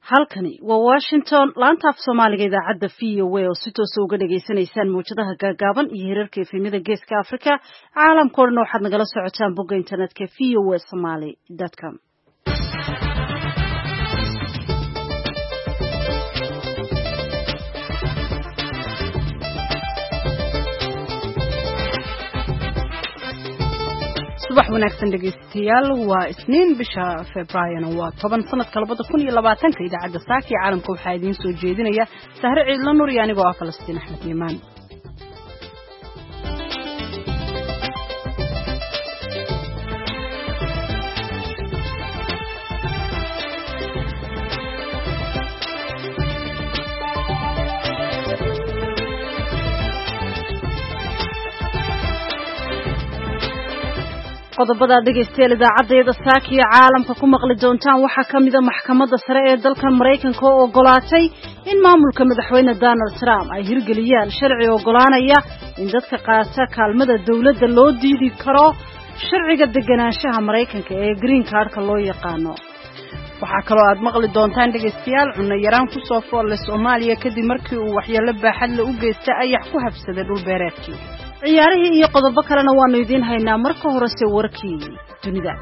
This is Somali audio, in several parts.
halkani waa Washington laanta af Soomaaliga idaacadda VOA oo si toos ah uga dhageysanaysaan muujadaha gaagaaban iyo hirarka efemyada Geeska Afrika caalamka oo dhan waxaad nagala socotaan bogga internetka voasomali.com. subax wanaagsan dhageystayaal waa isniin bisha Febraayo waa 10 sanadka 2020 idaacadda saaki caalamka waxaa idin soo jeedinaya Sahre Ciidla Nuur iyo anigoo ah Falastiin Axmed Yimaan. qodobada dhageystayaal idaacadda saakiya caalamka ku maqli doontaan waxaa kamid ah maxkamadda sare ee dalka Mareykanka oo ogolaatay in maamulka madaxweyne Donald Trump ay hirgeliyaan sharci ogolaanaya in dadka qaata kaalmada dawladda loo diidi karo sharciga deganaanshaha Mareykanka ee green card-ka loo yaqaano. waxaa kaloo aad maqli doontaan dhageystayaal cunno yaraan ku soo fool Soomaaliya kadib markii uu waxyeello baaxad leh u geystay ayax ku habsaday dhul beereedkii. ciyaarihii iyo qodobo kalena waanu idiin haynaa marka horese warkii dunida.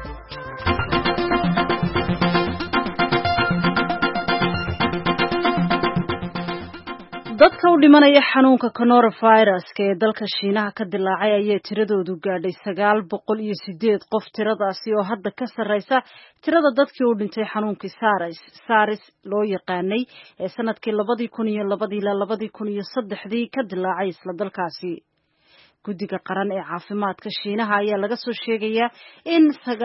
dadka u dhimanaya xanuunka coronavirus ee dalka Shiinaha ka dilaacay ayaa tiradoodu gaadhay 908 qof tiradaasi oo hadda ka sarreysa tirada dadkii u dhintay xanuunkii SARS loo yaqaanay ee sanadkii 2002 ilaa 2003 ka dilaacay isla dalkaasi. guddiga qaran ee caafimaadka Shiinaha ayaa laga soo sheegayaa in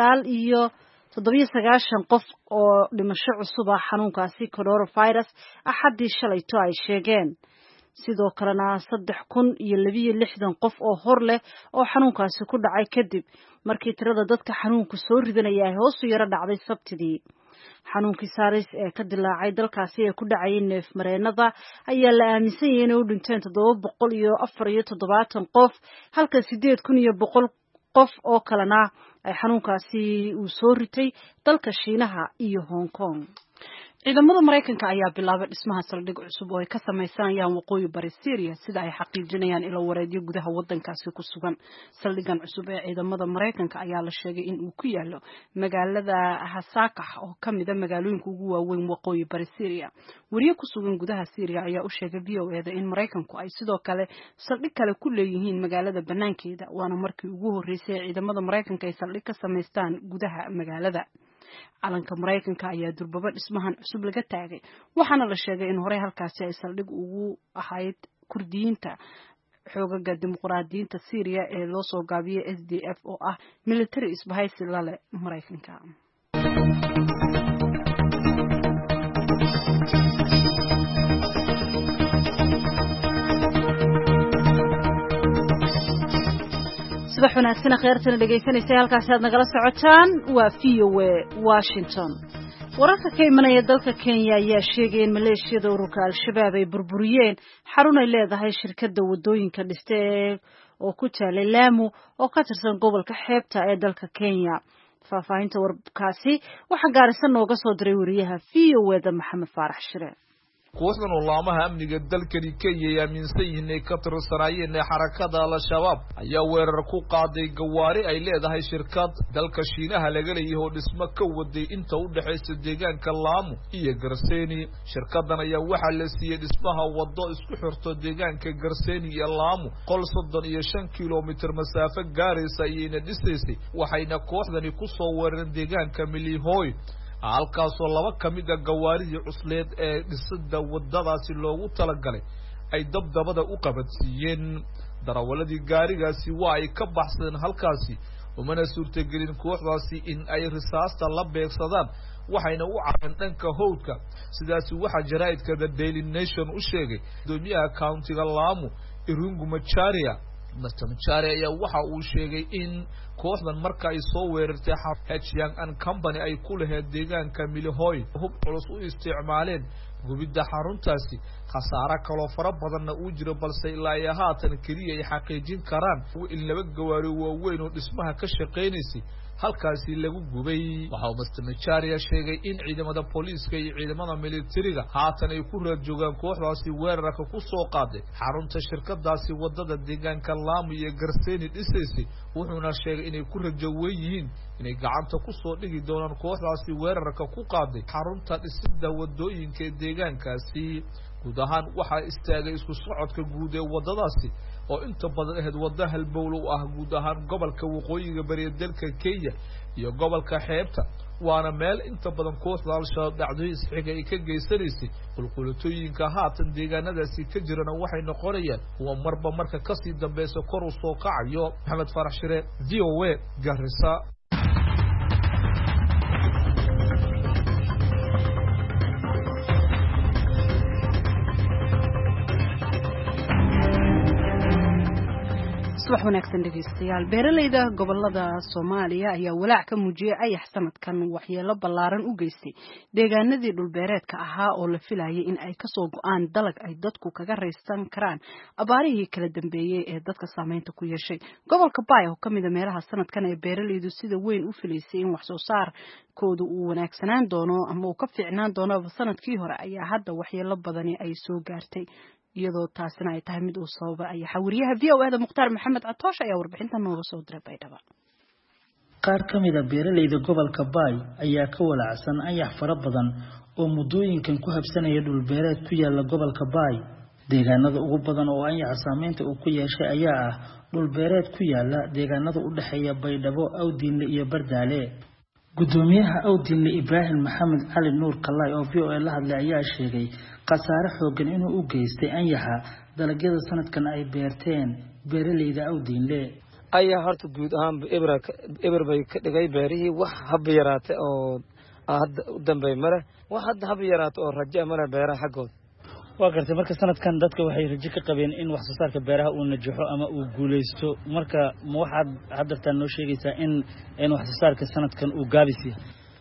997 qof oo dhimasho cusub ah xanuunkaasi coronavirus axadii shalayto ay sheegeen. sidoo kalena 3062 qof oo hor leh oo xanuunkaasi ku dhacay kadib markii tirada dadka xanuunku soo ridanaya ay hoos u yara dhacday Sabtidii. xanuunkii SARS ee ka dilaacay dalkaasi ee ku dhacay neef mareenada ayaa la aaminsan yahay inay u dhinteen 774 qof halka 8100 qof oo kalena ay xanuunkaasi uu soo ritay dalka Shiinaha iyo Hong Kong. ciidamada Mareykanka ayaa bilaabay dhismaha saldhig cusub oo ay ka sameeyaan waqooyi bari Syria sida ay xaqiijinayaan ilo wareedyo gudaha wadankaasi ku sugan. saldhigan cusub ee ciidamada Mareykanka ayaa la sheegay in uu ku yaalo magaalada Hasakah oo kamid ah magaalooyinka ugu waaweyn waqooyi bari Syria. wariye ku sugan gudaha Syria ayaa u sheegay VOA in Mareykanku ay sidoo kale saldhig kale ku leeyihiin magaalada banaankeeda waana markii ugu horeysay ciidamada Mareykanka ay saldhig ka sameystaan gudaha magaalada. calanka Mareykanka ayaa durbaba dhismahan cusub laga taagay waxaana la sheegay in hore halkaasi ay saldhig ugu ahayd Kurdiyiinta xoogaga dimuqraadiyiinta Syria ee loo soo gaabiyay SDF oo ah military isbahaysi la leh Mareykanka. subax wanaagsan khayrtan dhageysanaysa halkaas aad nagala socotaan waa VOA Washington. wararka ka imanaya dalka Kenya ayaa sheegay in maleeshiyada ururka Al-Shabaab ay burburiyeen xarun ay leedahay shirkadda wadooyinka dhistay oo ku taalay Lamu oo ka tirsan gobolka xeebta ee dalka Kenya. faahfaahinta warkaasi waxa gaarisa nooga soo diray wariyaha VOA Maxamed Faarax Shire. kooxdan ulaamaha amniga dalkani Kenya ay aaminsan yihiin inay ka tirsanayeen xarakada Al-Shabaab ayaa weerar ku qaaday gawaari ay leedahay shirkad dalka Shiinaha laga leeyahay oo dhismo ka waday inta u dhaxaysa deegaanka Lamu iyo Garseni. shirkadan ayaa waxa la siiyay dhismaha wado isku xirto deegaanka Garseni iyo Lamu 35 kiiloomitir masaafo gaaraysa ayayna dhisaysay waxayna kooxdani ku soo weerareen deegaanka Milihoy halkaasoo laba kamid ah gawaaridii cusleed ee dhisida wadadaasi loogu talagalay ay dabdabada u qabadsiiyeen. darawaladii gaarigaasi waa ay ka baxsadeen halkaasi umana suurtagelin kooxdaasi in ay risaasta la beegsadaan waxayna u careen dhanka howdka. sidaasi waxa jaraa'idka The Daily Nation u sheegay gudoomiyaha countiga Lamu Irungu Macharia. Macharia ayaa waxa uu sheegay in kooxdan marka ay soo weerartay H Young and Company ay ku lahayd deegaanka Milihoy hub culus u isticmaaleen gubidda xaruntaasi khasaare kaloo fara badanna uu jiro balse ilaa iyo haatan keliya ay xaqiijin karaan in laba gawaari waaweyn oo dhismaha ka shaqaynaysay halkaasi lagu gubay. waxa uu Mr. Macharia sheegay in ciidamada booliiska iyo ciidamada militariga haatan ay ku raad joogaan kooxdaasi weerarka ku soo qaaday xarunta shirkadaasi wadada deegaanka Lamu iyo Garseni dhisaysay. wuxuuna sheegay inay ku rajo weyn yihiin inay gacanta ku soo dhigi doonaan kooxdaasi weerarka ku qaaday xarunta dhisida wadooyinka deegaankaasi. guud ahaan waxaa istaagay isku socodka guud ee wadadaasi oo inta badan ahayd wada halbowlo u ah guud ahaan gobolka waqooyiga bari dalka Kenya iyo gobolka xeebta waana meel inta badan kooxda al-shabaab dhacdooyin xiga ay ka geysanaysay. qulqulatooyinka haatan deegaanadaasi ka jirana waxay noqonayaan kuwa marba marka ka sii dambaysa kor u soo kacayo. Maxamed Farax Shire, VOA, Garissa. subax wanaagsan dhegeystayaal. beeralayda gobolada Soomaaliya ayaa walaac ka muujiyay ayax sanadkan waxyeelo ballaaran u geystay deegaanadii dhulbeereedka ahaa oo la filayay in ay ka soo go'aan dalag ay dadku kaga raysan karaan abaarihii kala dambeeyay ee dadka saameynta ku yeeshay. gobolka Bay oo kamid ah meelaha sanadkan ee beeralaydu sida weyn u filaysay in wax soo saarkoodu uu wanaagsanaan doono ama uu ka fiicnaan doono sanadkii hore ayaa hadda waxyeelo badani ay soo gaartay iyadoo taasina ay tahay mid uu sababa ay xawriyaha VOA Mukhtaar Maxamed Catoosh ayaa warbixinta nooga soo diray Baydhabo. qaar kamid ah beeralayda gobolka Bay ayaa ka walacsan ayax fara badan oo muddooyinkan ku habsanaya dhul beereed ku yaala gobolka Bay. deegaanada ugu badan oo ayax saameynta uu ku yeeshay ayaa ah dhul beereed ku yaala deegaanada u dhaxeeya Baydhabo, Awdiinle iyo Bardaale. gudoomiyaha Awdiinle Ibrahim Maxamed Cali Nuur Kalay oo VOA la hadlay ayaa sheegay qasaare xoogan inuu u geystay ayaxa dalagyada sanadkan ay beerteen beeralayda Awdiinle. ayaa horta guud ahaan eber bay ka dhigay beerihii wax hab yaraatay oo hadda u dambeey mare wax hadda hab yaraatay oo rajo mare beeraha xagood. waa gartay marka sanadkan dadka waxay rajo ka qabeen in wax soo saarka beeraha uu najaxo ama uu guuleysto. marka ma waxaad hadda noo sheegaysaa in wax soo saarka sanadkan uu gaabisiyo?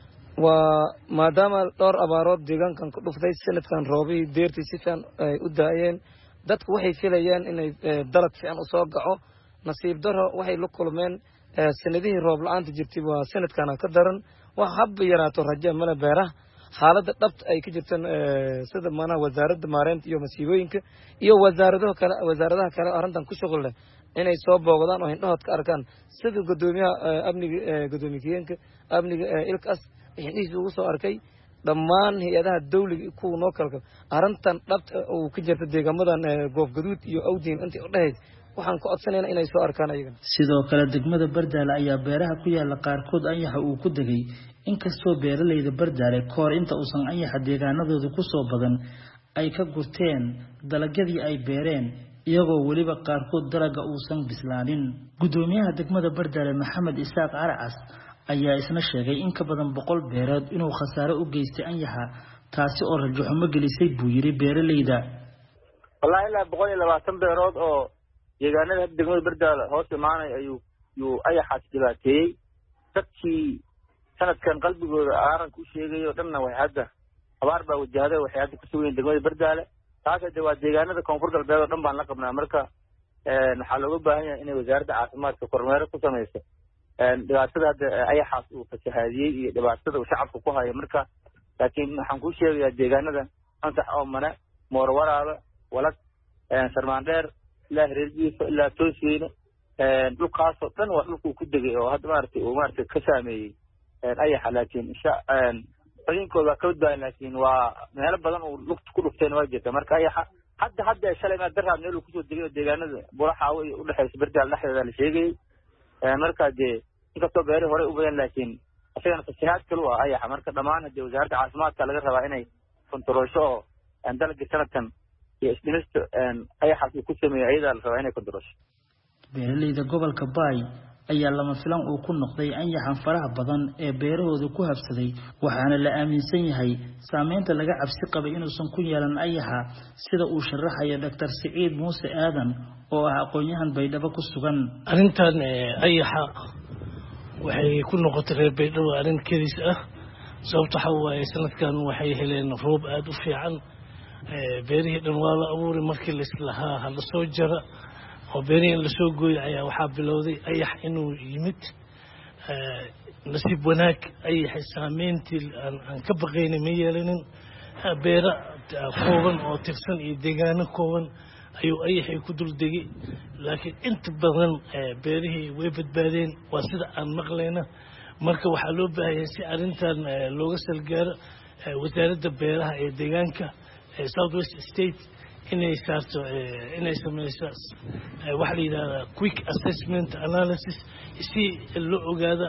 waa maadaama dhowr abaarood deegaankan ku dhuftay sanadkan roobihii deertii si fiican ay u daayeen dadku waxay filayeen inay dalag fiican u soo gaco. nasiib daro waxay la kulmeen sanadihii roob la'aanta jirtay waa sanadkan ka daran wax hab yaraato rajo male beeraha xaaladda dhabta ay ka jirtaan sida maana wasaaradda maareynta iyo masiibooyinka iyo wasaaradaha kale arrintan ku shaqo leh inay soo boogdaan oo indhahood ka arkaan sida gudoomiyaha gudoomiyaha amniga ilkaas indhihiisa ugu soo arkay dhammaan hay'adaha dawliga kuwa noo kala arrintan dhabta oo ka jirta deegaamadan goof gaduud iyo Awdiin intii u dhahayd waxaan ku codsanaynaa inay soo arkaan ayaga. sidoo kale degmada Bardaale ayaa beeraha ku yaala qaarkood ayaxa uu ku dagay inkastoo beeralayda Bardaale koor inta uusan ayaxa deegaanadooda ku soo badan ay ka gurteen dalagyadii ay beereen iyagoo waliba qaarkood dalaga uusan bislaanin. gudoomiyaha degmada Bardaale Maxamed Isaaq Caracas ayaa isna sheegay in ka badan 100 beerood inuu khasaare u geystay ayaxa taasi oo rajo xumo gelisay buu yiri beeralayda. wallahi ilaa 120 beerood oo deegaanada degmada Bardaale hoos imaanay ayuu ayaxaas dhibaateeyay. dadkii sanadkan qalbigooda aaranka u sheegay oo dhanna way hadda abaar baa wajahday waxay hadda ku sugan degmada Bardaale. taasoo waa deegaanada koonfur galbeed oo dhan baan la qabnaa. marka waxaa looga baahan yahay inay wasaaradda caafimaadka kormeer ku sameyso dhibaatada hadda ayaxaas uu fasahaadiyay iyo dhibaatada uu shacabka ku hayo. marka laakiin waxaan ku sheegayaa deegaanada ansax oo mane moorwaraaba walad sarmaandheer ilaa Hireerjiifo ilaa Toosiyeyne dhulkaasoo dhan waa dhulkuu ku degay oo hadda maaragtay ka saameeyey ayaxa. laakiin fariinkooda waa ka badbaadan laakiin waa meelo badan uu lugta ku dhufteen waa jirta. marka ayaxa hadda shalay maa daraad meel uu kusoo degay oo deegaanada Buraxaawo iyo u dhexeysa Bardaale dhexdeeda la sheegayay. marka dee inkastoo beeri hore u badan laakiin asagana fasahaad kale u ah ayaxa. marka dhammaan hadee wasaaradda caafimaadka laga rabaa inay kontaroosho oo dalagii sanadkan iyo isdhimista ayaxaas uu ku sameeyo ayadaa la rabaa inay kontaroosho. beeralayda gobolka Bay ayaa lama filan uu ku noqday ayaxan faraha badan ee beerahooda ku habsaday waxaana la aaminsan yahay saameynta laga cabsi qabay inuusan ku yeelan ayaxa sida uu sharaxayo Dr. Saciid Muuse Aadan oo ah aqoonyahan Baydhabo ku sugan. arrintan ayaxa waxay ku noqotay reer Baydhabo arrin kaliis ah sababta waxa waaye sanadkan waxay heleen roob aad u fiican beerihii dhan waa la abuuray markii la islahaa ha la soo jara oo beerihii la soo gooyay ayaa waxaa bilowday ayax inuu yimid nasiib wanaag ayax saameyntii aan ka baqaynay ma yeelanin beera kooban oo tirsan iyo deegaano kooban ayuu ayaxay ku dul degay laakiin inta badan beerihii way badbaadeen waa sida aan maqlayna marka waxaa loo baahanyahay si arrintan looga salgaaro wasaaradda beeraha ee deegaanka South West State inay saarto inay sameyso waxa la yiraahdaa quick assessment analysis si loo ogaado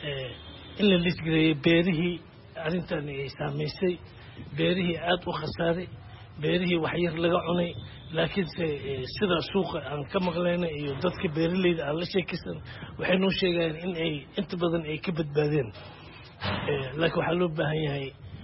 in la lisgareeyo beerihii arrintan ay saameysay beerihii aad u khasaaray beerihii wax yar laga cunay laakiin sida suuqa aan ka maqlaynay iyo dadka beeraleyda aan la sheekaysan waxay noo sheegayaan in ay inta badan ay ka badbaadeen laakiin waxaa loo baahan yahay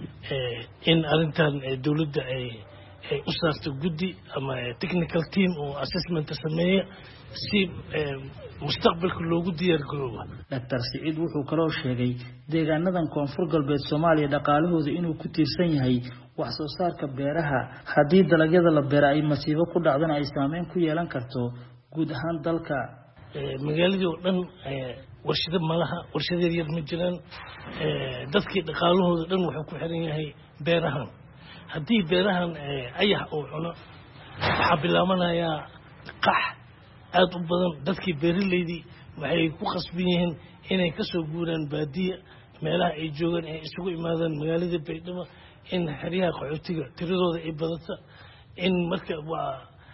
in arrintan dawladda ay u saarto guddi ama technical team oo assessment sameeya si mustaqbalka loogu diyaar garoobo. Dr. Saciid wuxuu kaloo sheegay deegaanadan koonfur galbeed Soomaaliya dhaqaalahooda inuu ku tiirsan yahay wax soo saarka beeraha haddii dalagyada la beero ay masiibo ku dhacdana ay saameyn ku yeelan karto guud ahaan dalka. Magaaladii oo dhan warshado malaha warshado yar ma jiraan dadkii dhaqaalahooda dhan wuxuu ku xiran yahay beerahan haddii beerahan ayax uu cuno waxaa bilaabanayaa qax aad u badan dadkii beeraleydii waxay ku qasban yihiin inay ka soo guuraan baadiya meelaha ay joogaan ay isugu imaadaan magaalada Baydhabo in xeryaha qaxootiga tiradooda ay badato in marka waa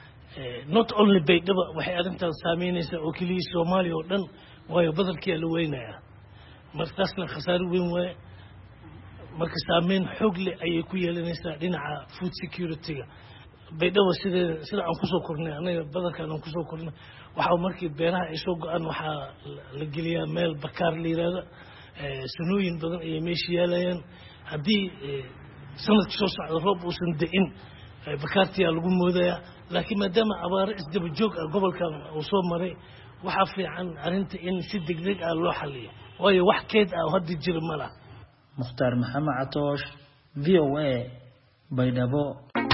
not only Baydhabo waxay arrintan saameynaysaa oo kaliya Soomaaliya oo dhan waayo badalkii la weynayaa markaasna khasaaro weyn waaye marka saameyn xoog leh ayay ku yeelanaysaa dhinaca food security-ga Baydhabo sida aan ku soo kornay anaga badalkan aan ku soo kornay waxa markii beeraha ay soo go'aan waxa la geliyaa meel bakaar la yiraahdo sanooyin badan ay meesha yaalayaan haddii sanadkii soo socda roob uusan da'in bakaartiyaa lagu moodayaa laakiin maadaama abaaro isdaba joog ah gobolkan uu soo maray waxa fiican arrinta in si degdeg ah loo xalliyo waayo wax keed ah oo hadda jira ma laha. Mukhtaar Maxamed Catoosh VOA Baydhabo.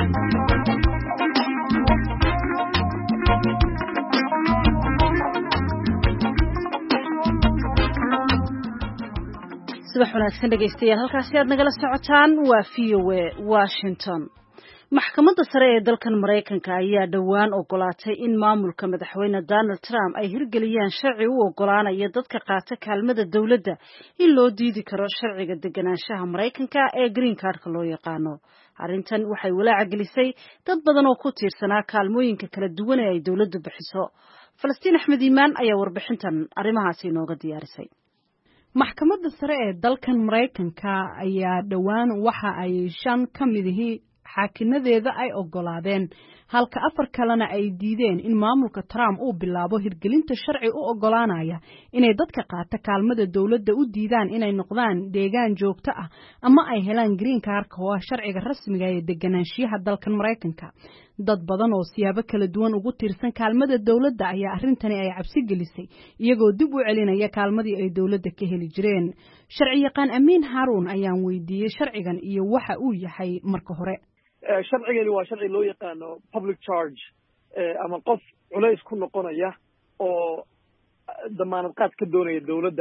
subax wanaagsan dhegeystayaal halkaasi aad nagala socotaan waa VOA Washington. Maxkamadda sare ee dalkan Mareykanka ayaa dhawaan ogolaatay in maamulka madaxweyne Donald Trump ay hirgeliyaan sharci u ogolaanaya dadka qaata kaalmada dawladda in loo diidi karo sharciga deganaanshaha Mareykanka ee green card-ka loo yaqaano. Arrintan waxay walaac gelisay dad badan oo ku tiirsanaa kaalmooyinka kala duwan ee ay dawladdu bixiso. Falastiin Axmed Iimaan ayaa warbixintan arrimahaasi inooga diyaarisay. Maxkamadda sare ee dalkan Mareykanka ayaa dhawaan waxa ay 5 ka mid yihiin xaakinadeeda ay ogolaadeen halka 4 kalena ay diideen in maamulka Trump uu bilaabo hirgelinta sharci u ogolaanaya inay dadka qaata kaalmada dawladda u diidaan inay noqdaan deegaan joogto ah ama ay helaan green card-ka oo sharciga rasmiga ah ee deganaanshiyaha dalkan Mareykanka. dad badan oo siyaabo kala duwan ugu tiirsan kaalmada dawladda ayaa arrintani ay cabsi gelisay iyagoo dib u celinaya kaalmadii ay dawladda ka heli jireen. Sharci yaqaan Amiin Haruun ayaan weydiiyay sharcigan iyo waxa uu yahay marka hore. sharcigani waa sharci loo yaqaano public charge ama qof culays ku noqonaya oo damaanad qaad ka doonaya dawladda.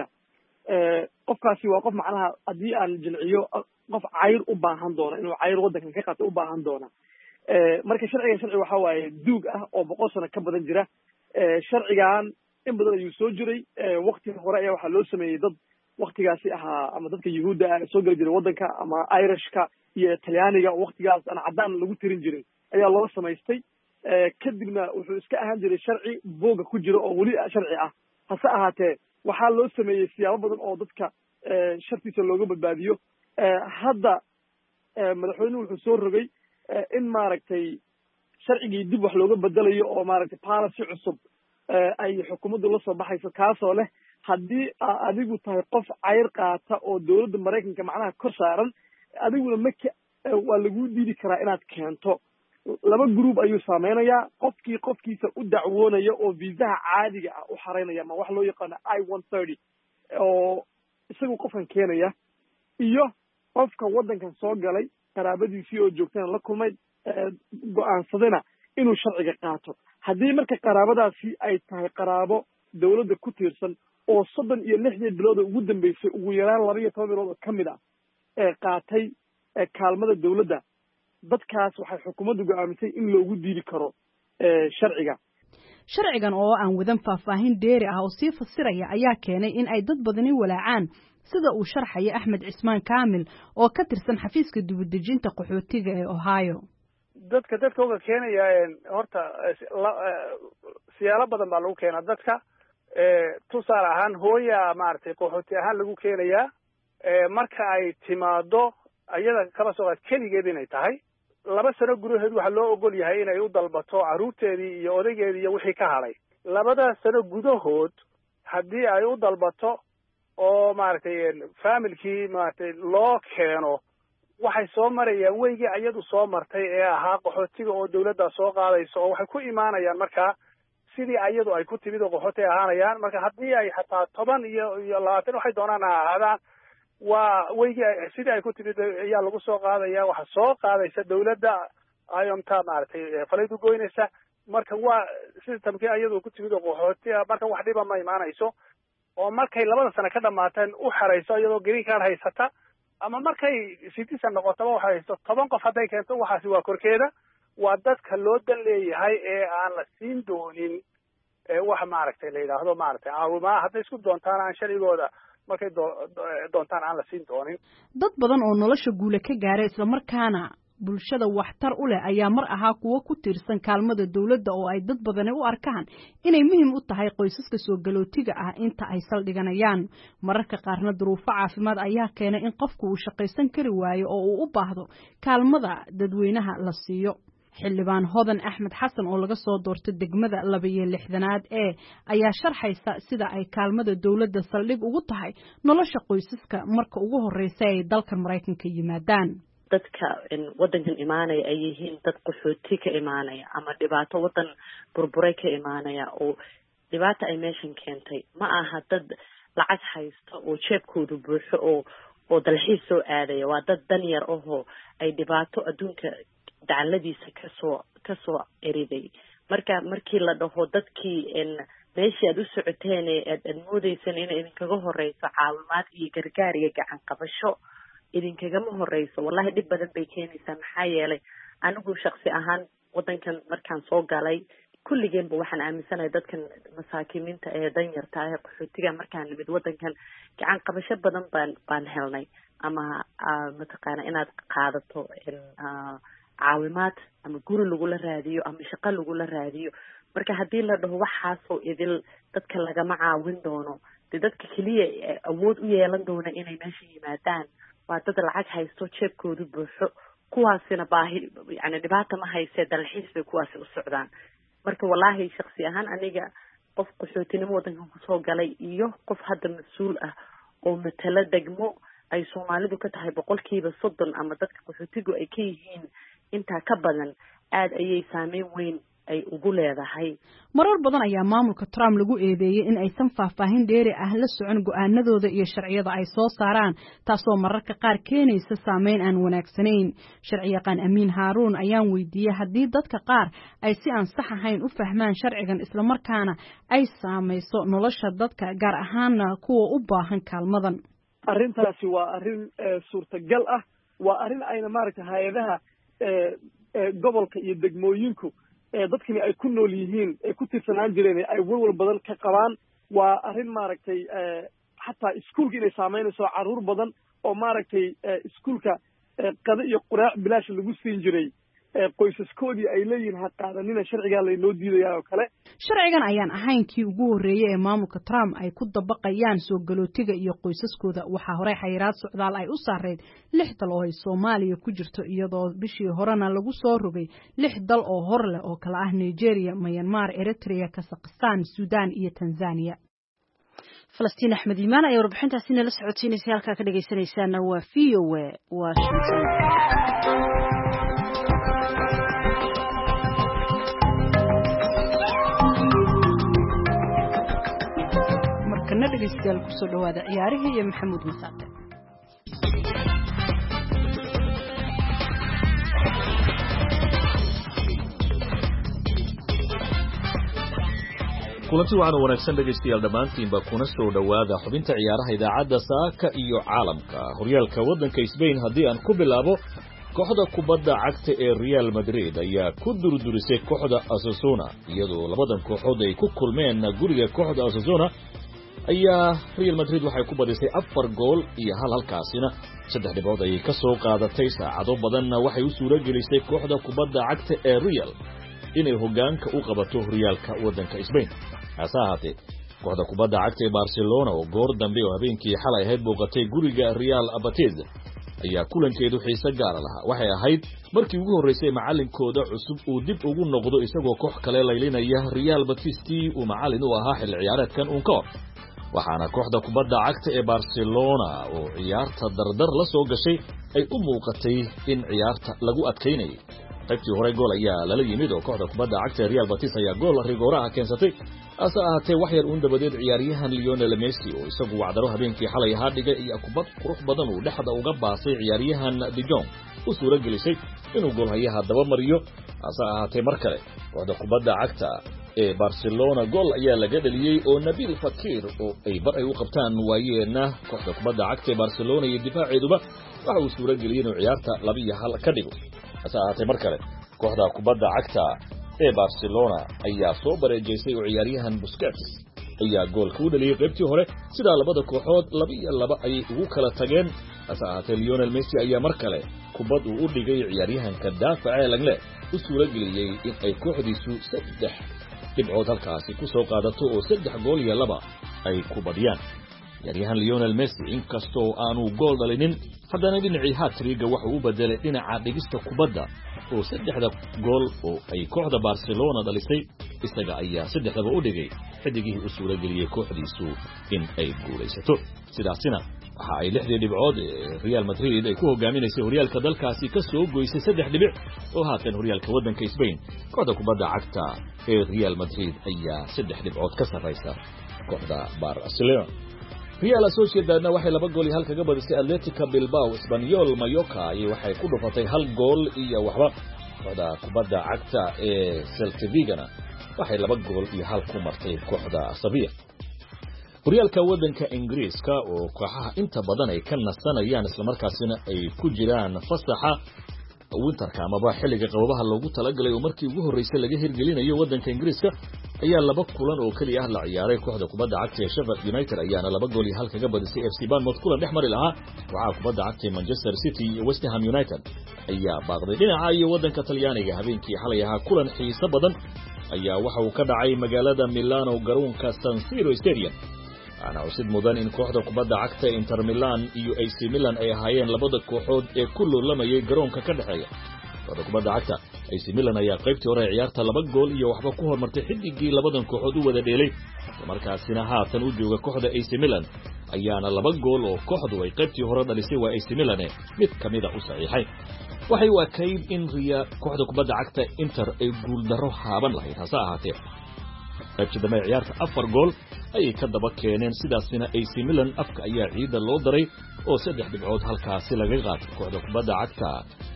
qofkaasi waa qof macnaha haddii aan jilciyo qof cayr u baahan doona inuu cayr waddankan ka qaato u baahan doona. marka sharci waxa waaye duug ah oo 100 sano ka badan jira. sharcigan in badan ayuu soo jiray waqti hore ayaa waxa loo sameeyay dad waqtigaasi ahaa ama dadka Yuhuudda ah soo gali jiray waddanka ama Irishka iyo Talyaaniga waqtigaas aan cadaan lagu tirin jiray ayaa loo samaystay. kadibna wuxuu iska ahaan jiray sharci booga ku jira oo wali sharci ah hase ahaatee waxaa loo sameeyay siyaabo badan oo dadka shartiisa looga badbaadiyo. hadda madaxweynuhu wuxuu soo rogay in maaragtay sharcigii dib wax looga bedelayo oo maaragtay policy cusub ay xukuumaddu la soo baxayso kaasoo leh haddii adigu tahay qof cayr qaata oo dawladda Mareykanka macnaha kor saaran adiguna waa lagu diidi karaa inaad keento. 2 group ayuu saameynayaa qofkiisa u dacwoonaya oo viisaha caadiga ah u xareynaya ma wax loo yaqaan I-130 oo isagu qofkan keenaya iyo qofka waddankan soo galay qaraabadiisii oo joogtana la kulmay go-aansadana inuu sharciga qaato haddii marka qaraabadaasi ay tahay qaraabo dawladda ku tiirsan oo 36 bilood ugu dambeysay ugu yaraan 12 bilood oo kamid ah ee qaatay kaalmada dawladda dadkaas waxay xukuumaddu go'aamisay in loogu diidi karo sharcigan oo aan wadan faahfaahin dheeri ah oo sii fasiraya ayaa keenay in ay dad badani walaacaan sida uu sharxaya Axmed Cismaan Kaamil oo ka tirsan xafiiska dibadejinta qaxootiga ee Ohio dadka uga keenaya horta siyaalo badan baa lagu keenaa dadka tusaale ahaan hooya maaragtay qaxooti ahaan lagu keenayaa marka ay timaado ayada kaba soo qaad keligeed inay tahay 2 sano gudaheed waxa loo ogol yahay inay u dalbato caruurteedii iyo odaygeedii iyo wixii ka hadhay 2 sano gudahood haddii ay u dalbato oo maaragtay familkii maaragtay loo keeno waxay soo marayaan weygii ayadu soo martay ee ahaa qaxootiga oo dawladda soo qaadayso oo waxay ku imaanayaan markaa sidii ayadu ay ku timid oo qaxooti ahaanayaan marka haddii ay xataa 10 iyo 20 waxay doonaan ahaadaan waa weygii sidii ay ku timid ayaa lagu soo qaadaya waxa soo qaadaysa dawladda ayomta maaragtay falaydu goynaysa marka waa systemkii ayadu ku timid oo qaxooti marka wax dhiba ma imaanayso oo markay 2 sano ka dhamaateen u xareyso iyadoo green card haysata ama markay citizen noqotaba waxay haysto 10 qof hadday keento waxaasi waa korkeeda waa dadka loo dan leeyahay ee aan la siin doonin wax maaragtay la yiraahdo maaragtay caawimaha hadday isku doontaan aan sharcigooda markay doontaan aan la siin doonin dad badan oo nolosha guule ka gaaray isla markaana bulshada waxtar u leh ayaa mar ahaa kuwa ku tiirsan kaalmada dawladda oo ay dad badani u arkaan inay muhiim u tahay qoysaska soo galootiga ah inta ay saldhiganayaan mararka qaarna duruufo caafimaad ayaa keenay in qofku uu shaqaysan kari waayo oo uu u baahdo kaalmada dadweynaha la siiyo xildhibaan Hodan Axmed Xasan oo laga soo doortay degmada 62aad ayaa sharxaysa sida ay kaalmada dawladda saldhig ugu tahay nolosha qoysaska marka ugu horeysa ay dalka Mareykanka yimaadaan dadka wadankan imaanaya ay yihiin dad qaxooti ka imaanaya ama dhibaato wadan burburay ka imaanaya oo dhibaato ay meeshan keentay ma aha dad lacag haysto oo jeebkoodu buuxo oo dalxiis soo aadaya waa dad dan yar oo ay dhibaato adduunka dacaladiisa kasoo eriday markii la dhaho dadkii meeshii aad u socoteen aad moodaysan inay idinkaga horeyso caawimaad iyo gargaar iyo gacan qabasho idinkagama horeyso wallahi dhib badan bay keenaysaa maxaa yeelay anigu shakhsi ahaan wadankan markaan soo galay kulligeenba waxaan aaminsanahay dadkan masaakiinta ee danyarta ah qaxootiga markaan nimid wadankan gacan qabasho badan baan helnay ama mataqaana inaad qaadato caawimaad ama guri lagula raadiyo ama shaqo lagula raadiyo marka haddii la dhaho waxaasoo idil dadka lagama caawin doono dee dadka keliya awood u yeelan doona inay meesha yimaadaan waa dad lacag haysto jeebkoodu buuxo kuwaasina baahi yani dhibaata ma haysee dalxiis bay kuwaasi u socdaan marka wallaahi shakhsi ahaan aniga qof qaxootinimo wadankan kusoo galay iyo qof hadda mas-uul ah oo matalo degmo ay Soomaalidu ka tahay 30% ama dadka qaxootigu ay ka yihiin inta ka badan aad ayay saameyn weyn ay ugu leedahay marar badan ayaa maamulka Trump lagu eedeeyay in aysan faahfaahin dheeri ah la socon go'aanadooda iyo sharciyada ay soo saaraan taasoo mararka qaar keenaysa saameyn aan wanaagsanayn sharciyaqaan Amiin Haaruun ayaan weydiiyay haddii dadka qaar ay si aan sax ahayn u fahmaan sharcigan isla markaana ay saameyso nolosha dadka gaar ahaan kuwa u baahan kaalmadan arrintaasi waa arrin suurtagal ah waa arrin ayna maaragtay hay'adaha gobolka iyo degmooyinku dadkani ay ku nool yihiin ay ku tirsanaan jireen ay walwal badan ka qabaan waa arrin maaragtay xataa iskuulka inay saameynayso caruur badan oo maaragtay iskuulka qada iyo quraac bilaash lagu siin jiray qoysaskoodii ay leeyihiin ha qaadanina sharcigaa laynoo diidayaa oo kale sharcigan ayaan ahayn kii ugu horreeyay ee maamulka Trump ay ku dabaqayaan soo galootiga iyo qoysaskooda waxaa hore xayiraad socdaal ay u saareed 6 dal oo ay Soomaaliya ku jirto iyadoo bishii horena lagu soo rogay 6 dal oo hor leh oo kala ah Nigeria, Myanmar, Eritrea, Kazakhstan, Sudan iyo Tanzania. Falastiin Axmed Iimaan ayaa warbixintaasi nala socodsiinaysa halka ka dhageysanaysaana waa VOA Washington. markana dhageystayaal ku soo dhawaada ciyaarihii iyo Maxamuud Masaaqe kulanti waxaan wanaagsan dhegeystayaal dhammaantiinba kuna soo dhowaada xubinta ciyaaraha idaacadda saaka iyo caalamka horyaalka waddanka Spain haddii aan ku bilaabo kooxda kubadda cagta ee Real Madrid ayaa ku durdurisay kooxda Osasuna iyadoo labadan kooxood ay ku kulmeen guriga kooxda Osasuna ayaa Real Madrid waxay ku badisay 4 gool iyo hal halkaasina 3 dhibcood ay ka soo qaadatay saacado badanna waxay u suura gelisay kooxda kubadda cagta ee Real inay hoggaanka u qabato horyaalka waddanka Spain hase ahaatee kooxda kubadda cagta ee Barcelona oo goor dambe oo habeenkii xalay ahayd booqatay guriga Real Betis ayaa kulankeedu xiiso gaar ah waxay ahayd markii ugu horeysay macallinkooda cusub uu dib ugu noqdo isagoo koox kale laylinaya Real Betis uu macallin u ahaa xil ciyaareedkan uun ka hor waxaana kooxda kubadda cagta ee Barcelona oo ciyaarta dardar la soo gashay ay u muuqatay in ciyaarta lagu adkaynayay qaybtii hore gool ayaa lala yimid oo kooxda kubadda cagta ee Real Betis ayaa gool rigooraha keensatay asa ahaatee wax yar uun dabadeed ciyaaryahan Lionel Messi oo isagu wacdaro habeenkii xalay ahaa dhigay iyo kubad qurux badan uu dhexda uga baasay ciyaaryahan De Jong u suura gelisay inuu goolhayaha daba mariyo asa ahaatee mar kale kooxda kubadda cagta ee Barcelona gool ayaa laga dhaliyay oo Nabil Fekir oo ay bar ay u qabtaan waayeena kooxda kubadda cagta ee Barcelona iyo difaaceeduba waxa uu suura geliyay inuu ciyaarta 2-1 ka dhigo asa ahaatee mar kale kooxda kubadda cagta ee Barcelona ayaa soo bareejeysay oo ciyaaryahan Busquets ayaa gool ku dhaliyay qaybtii hore sida labada kooxood 2-2 ay ugu kala tageen asa ahaatee Lionel Messi ayaa mar kale kubad uu u dhigay ciyaaryahanka daafaca Langley u suura geliyay in ay kooxdiisu 3 dhibcood halkaasi ku soo qaadato oo 3 gool iyo 2 ay ku badiyaan ciyaaryahan Lionel Messi inkastoo aanu gool dhalinin haddana dhinacii hat-triga waxa uu bedelay dhinaca dhigista kubadda oo 3 gool oo ay kooxda Barcelona dhalisay isaga ayaa 3 u dhigay xidigii u suura geliyay kooxdiisu in ay guulaysato sidaasina waxa ay 6 dhibcood Real Madrid ay ku hogaaminaysay horyaalka dalkaasi ka soo goysay 3 dhibic oo haatan horyaalka waddanka Spain kooxda kubadda cagta ee Real Madrid ayaa 3 dhibcood ka sareysa kooxda Barcelona Real Sociedadna waxay 2 gool iyo hal kaga badisay Atletico Bilbao Espanyol Mallorca iyo waxay ku dhufatay 1 gool iyo waxba kooxda kubadda cagta ee Celta Vigana waxay 2 gool iyo hal ku martay kooxda Sevilla horyaalka waddanka Ingiriiska oo kooxaha inta badan ay ka nasanayaan isla markaasina ay ku jiraan fasaxa winterka amaba xilliga qababaha loogu talagalay oo markii ugu horeysay laga hirgelinayo waddanka Ingiriiska ayaa 2 kulan oo kaliya ah la ciyaaray kooxda kubadda cagta ee Sheffield United ayaana 2 gool iyo hal kaga badisay FC Bournemouth kulan dhexmari lahaa waxa kubadda cagta Manchester City iyo West Ham United ayaa baaqday dhinaca iyo waddanka Talyaaniga habeenkii xalay ahaa kulan xiiso badan ayaa waxa uu ka dhacay magaalada Milano garoonka San Siro Stadium ana usid mudan in kooxda kubadda cagta Inter Milan iyo AC Milan ay ahaayeen labada kooxood ee ku lulamayay garoonka ka dhaxeeya kooxda kubadda cagta AC Milan ayaa qaybtii hore ciyaarta 2 gool iyo waxba ku hormartay xidigii labadan kooxood u wada dheelay markaasina haatan u jooga kooxda AC Milan ayaana 2 gool oo kooxdu ay qaybtii hore dhalisay waa AC Milan mid kamida u saxiixay waxay u akayd in kooxda kubadda cagta Inter ay guul daro haaban lahayd hase ahaatee qaybtii dambe ciyaarta 4 gool ay ka daba keeneen sidaasina AC Milan afka ayaa ciida loo daray oo 3 dhibcood halkaasi laga qaatay kooxda kubadda cagta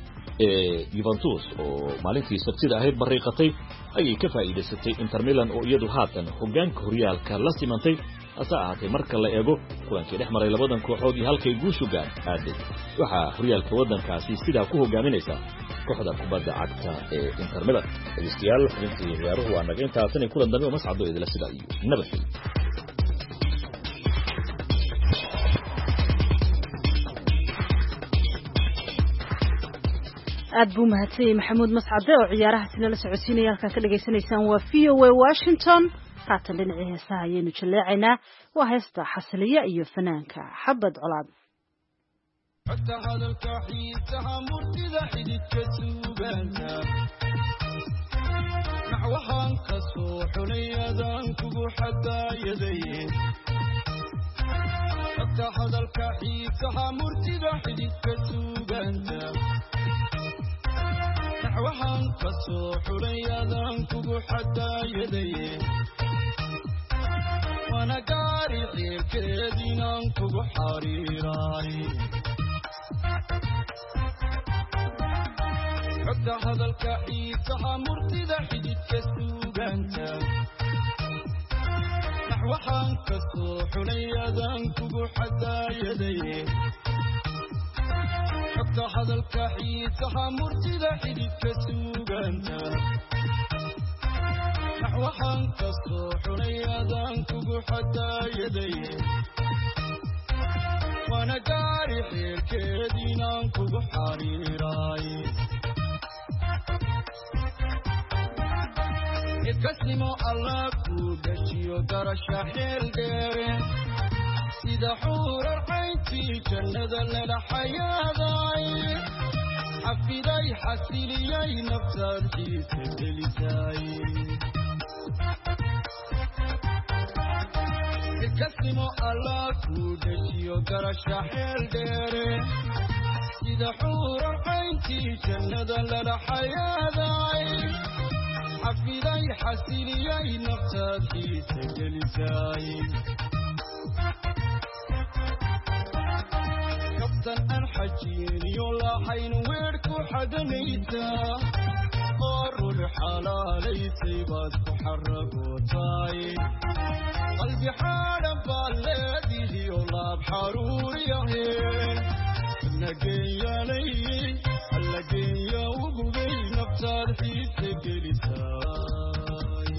ee Juventus oo maalintii Sabtida ahayd bariiqatay ayay ka faa'iideysatay Inter Milan oo iyadu haatan hoggaanka horyaalka la simantay asa ahaatay marka la eego kulankii dhexmaray labadan kooxood iyo halkay guushu gaadhay waxa horyaalka waddankaasi sida ku hogaaminaysa kooxda kubadda cagta ee Inter Milan istiyaal xubintii ciyaaruhu waa naga intaasina kulan dambe oo mas'ado idila sida iyo nabadgelyo aad buu mahadsanyahay maxamuud mascade oo ciyaarahaasina la socodsiinaya halkaa ka dhagaysanaysaan waa VOA Washington haatan dhinacii heesaha ayaynu jaleecaynaa waa heesta xasiliya iyo fanaanka xabad colaad waxaan ka soo xulayadaan kugu xadaayadaye xagta hadalka xiisaha murtida xididka suugaanta waxaan ka soo xulayadaan kugu xadaayadaye wana gaari xiirkeedinaan kugu xariiraay xagta hadalka xiisaha murtida xididka suugaanta waxaan ka soo xulay adaan kugu xadaayaday xogta hadalka xiisaha murtida xididka suuganta waxaan ka soo xulay adaan kugu xadaayaday وانا قاري خير كدينا كوب حريراي اتكسموا الله كودشيو درشا حيل ديري سيدا حور العين في جنة لنا حياة ضاي حفيداي حسيلي نفسر في سبيلي ساي اتكسموا الله كودشيو درشا حيل ديري سيدا حور العين في جنة لنا حياة ضاي حفيداي حسيلي نفسر في سبيلي ساي الحجين يولا حين ويركو حدا ميتا قاروا الحلالي سيبات محرقوا طاي قلبي حالا بالذي يولا بحروري يهين نقيا لي اللقيا وقبي نفتر في سجل ساي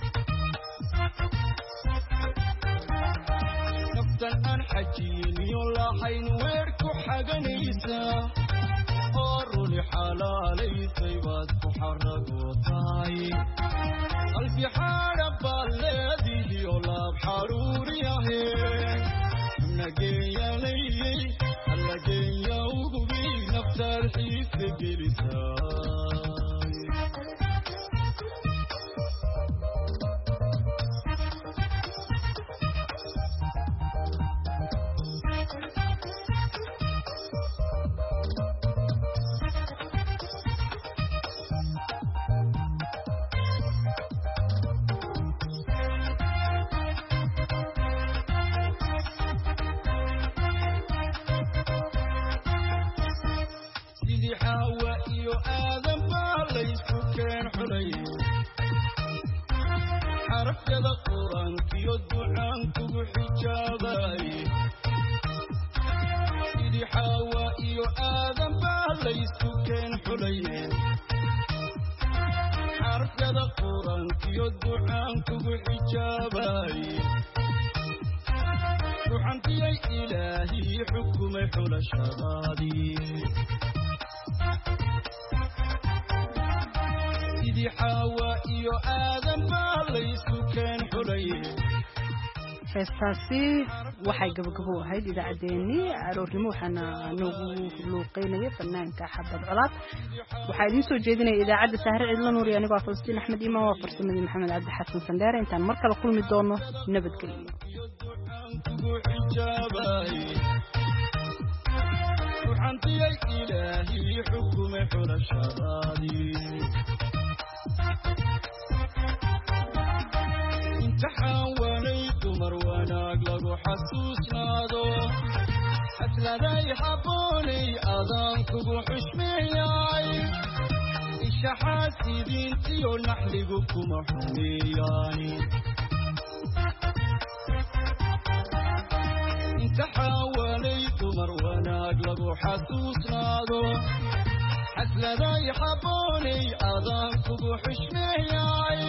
نفتر الحجين يولا حين ويركو حقنيسا قاروا لحلالي سيبات محرقوا طاي قلبي حارب الذي يولا بحروري يهين نقيا لي اللقيا وقبي نفتر في سجل ساي حرفت القرآن في الدعاء بحجابي سيدي حواء آدم ليس كان حليين حرفت القرآن في الدعاء بحجابي روحنت يا إلهي حكم حل شبابي سيدي حواء آدم ليس كان حليين heestaasi waxay gabagabo ahayd idaacadeennii aroornimo waxaana noogu luuqeynaya fanaanka xabad colaad waxaa idiin soo jeedinaya idaacadda sahre cidla nuur iyo anigoo falastiin axmed imaan waa farsamadii maxamed cabdi xasan sandheere intaan mar kale kulmi doono nabadgelyo تحاولت مرواناك لغو حسوسنادو أسلدي حبوني أذانك بحشمياي إشحاسي بنتي ونحلقكم حمياني تحاولت مرواناك لغو حسوسنادو أسلدي حبوني أذانك بحشمياي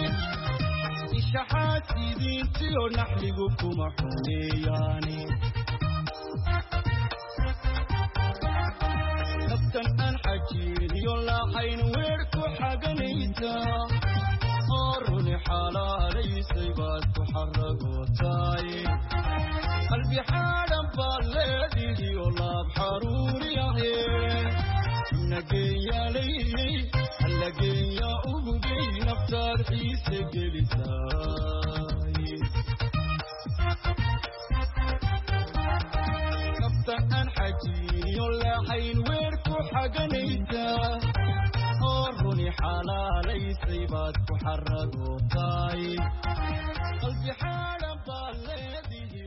شحاتي بنتي ونحلقكم حمياني نفتن الحجين يولا حين ويركو حقنيتا قاروني حلالي سيبات تحرقوا طاي قلبي حالا بالذي يولا بحروري يهين نقيا لي اللقيا أبقي نفتر في سجل ساي نفتن الحجين يولا حين ويركو حقنيتا قاروني حلالي سيبات تحرقوا طاي قلبي حالا بالذي